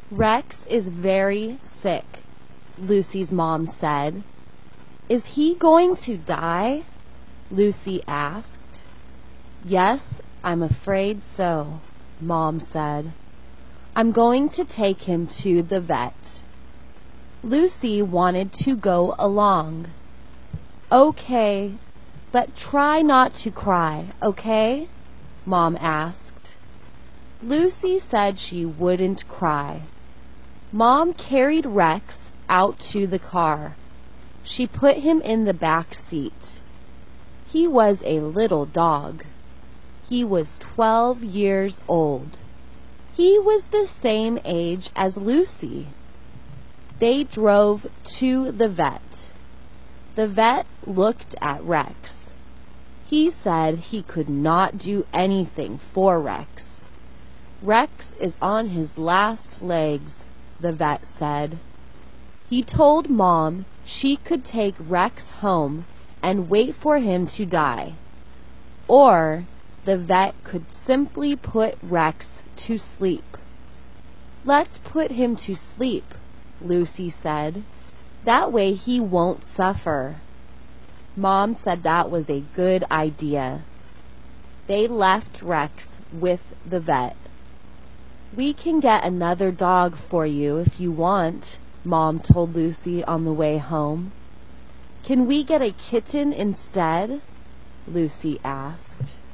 Rex is very sick, Lucy's mom said. Is he going to die? Lucy asked. Yes, I'm afraid so, Mom said. I'm going to take him to the vet. Lucy wanted to go along. Okay, but try not to cry, okay? Mom asked. Lucy said she wouldn't cry. Mom carried Rex out to the car. She put him in the back seat. He was a little dog. He was 12 years old. He was the same age as Lucy. They drove to the vet. The vet looked at Rex. He said he could not do anything for Rex. Rex is on his last legs, the vet said. He told Mom she could take Rex home and wait for him to die. Or the vet could simply put Rex to sleep. Let's put him to sleep, Lucy said. That way he won't suffer. Mom said that was a good idea. They left Rex with the vet. We can get another dog for you if you want, Mom told Lucy on the way home. Can we get a kitten instead? Lucy asked.